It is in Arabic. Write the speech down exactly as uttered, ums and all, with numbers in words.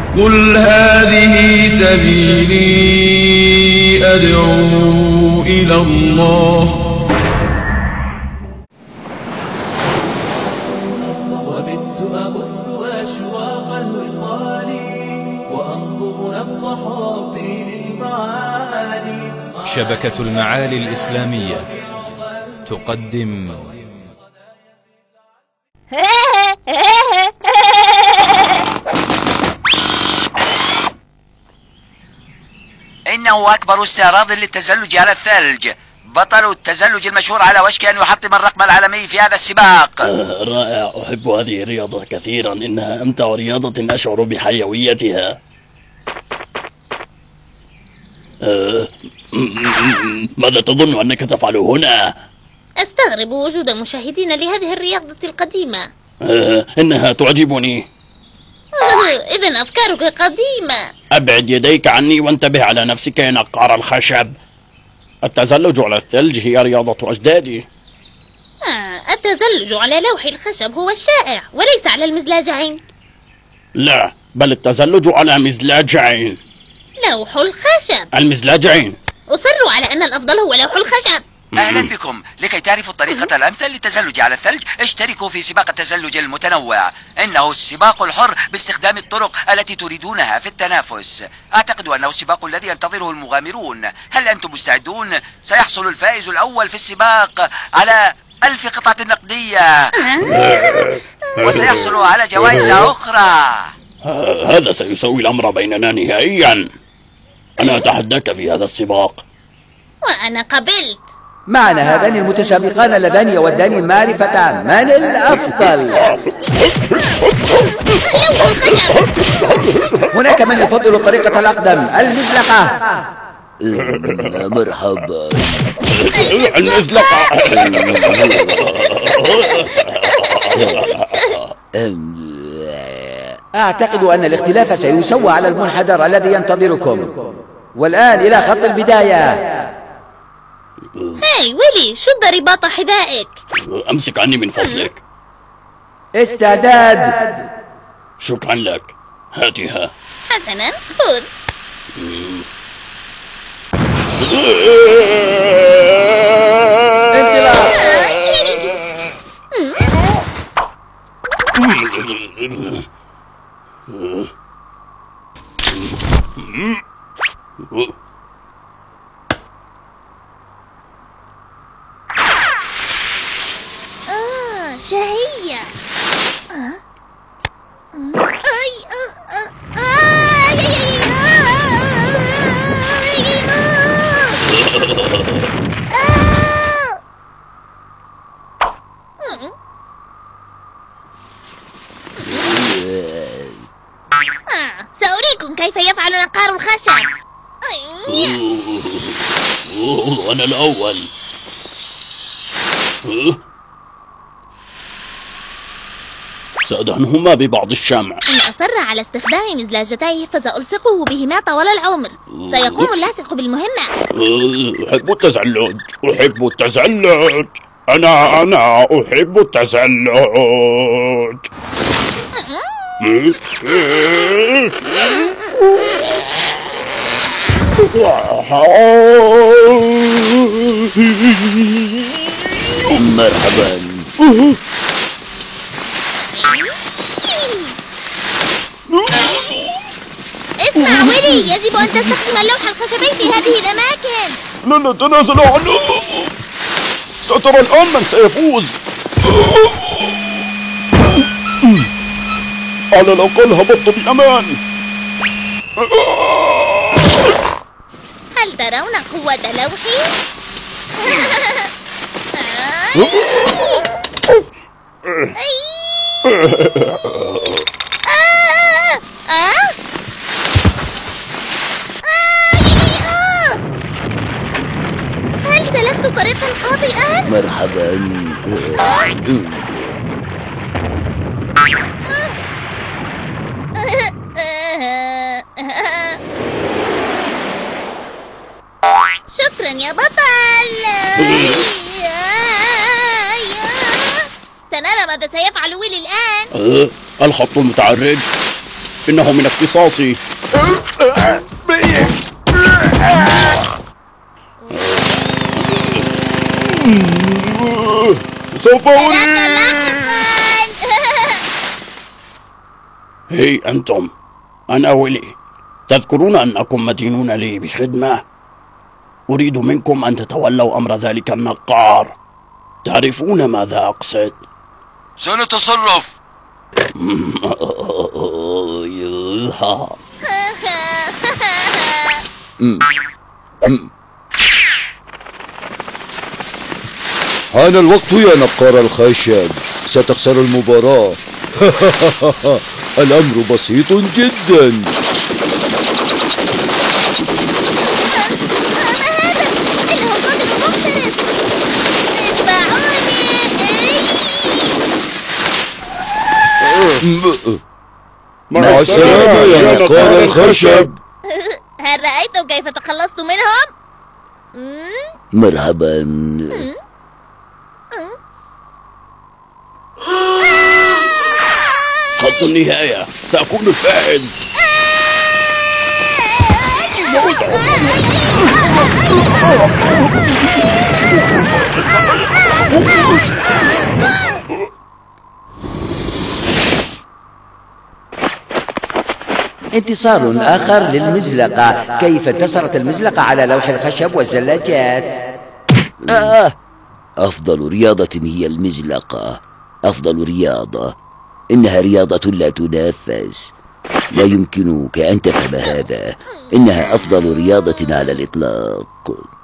قل هذه سبيلي أدعو إلى الله. وبت أبث أشواق الوصال وأنظر نبض حبي للمعالي. شبكة المعالي الإسلامية تقدم إنه أكبر استعراض للتزلج على الثلج، بطل التزلج المشهور على وشك أن يحطم الرقم العالمي في هذا السباق. آه رائع، أحب هذه الرياضة كثيرا، إنها أمتع رياضة أشعر بحيويتها. آه ماذا تظن أنك تفعل هنا؟ أستغرب وجود مشاهدين لهذه الرياضة القديمة. آه إنها تعجبني. إذن أفكارك قديمة. أبعد يديك عني وانتبه على نفسك يا نقار الخشب. التزلج على الثلج هي رياضة أجدادي. آه التزلج على لوح الخشب هو الشائع وليس على المزلاجين. لا، بل التزلج على مزلاجين. لوح الخشب. المزلاجين. أصر على أن الأفضل هو لوح الخشب. أهلا بكم. لكي تعرفوا الطريقة الأمثل للتزلج على الثلج اشتركوا في سباق التزلج المتنوع. إنه السباق الحر باستخدام الطرق التي تريدونها في التنافس. أعتقد أنه السباق الذي ينتظره المغامرون. هل أنتم مستعدون؟ سيحصل الفائز الأول في السباق على ألف قطعة نقدية وسيحصل على جوائز أخرى. هذا سيسوي الأمر بيننا نهائيا. أنا أتحداك في هذا السباق. وأنا قبلت. معنا هذان المتسابقان اللذان يودان معرفة من الأفضل. هناك من يفضل الطريقة الأقدم، المزلقة. مرحبا. المزلقة. أعتقد أن الاختلاف سيسوى على المنحدر الذي ينتظركم. والآن إلى خط البداية. هاي ويلي، شد رباط حذائك. أمسك عني من فضلك. استعداد. شكرا لك، هاتها. حسنا، خذ. انطلاق. شهية. سأريكم كيف يفعل نقار الخشب. أنا الأول. سأدهنهما ببعض الشمع. إن أصر على استخدام مزلاجتيه فسألصقه بهما طوال العمر. سيقوم اللاصق بالمهمة. أحب التزلج، أحب التزلج. أنا أنا أحب التزلج. مرحبا. اسمع ويلي، يجب أن تستخدم اللوح الخشبي في هذه الأماكن. لن نتنازل عنه. سترى الآن من سيفوز. على الأقل هبطت بأمان. هل ترون قوة لوحي؟ هل سلكت طريقا خاطئا؟ مرحبا. شكرا يا بطل. سنرى ماذا سيفعل ويلي الآن. الخط المتعرج. إنه من اختصاصي. سوف أريد. هي أنتم، أنا ويلي، تذكرون أنكم مدينون لي بخدمة؟ أريد منكم أن تتولوا أمر ذلك النقار. تعرفون ماذا أقصد؟ سنتصرف. حان الوقت يا نقار الخشب، ستخسر المباراة. الأمر بسيط جدا. مع السلامة يا نقار الخشب. هل رأيتم كيف تخلصت منهم؟ مرحبا. خط النهاية، سأكون الفائز. انتصار آخر للمزلقة. كيف انتصرت المزلقة على لوح الخشب والزلاجات؟ آه. أفضل رياضة هي المزلقة، أفضل رياضة. إنها رياضة لا تنافس. لا يمكنك أن تفهم هذا. إنها أفضل رياضة على الإطلاق.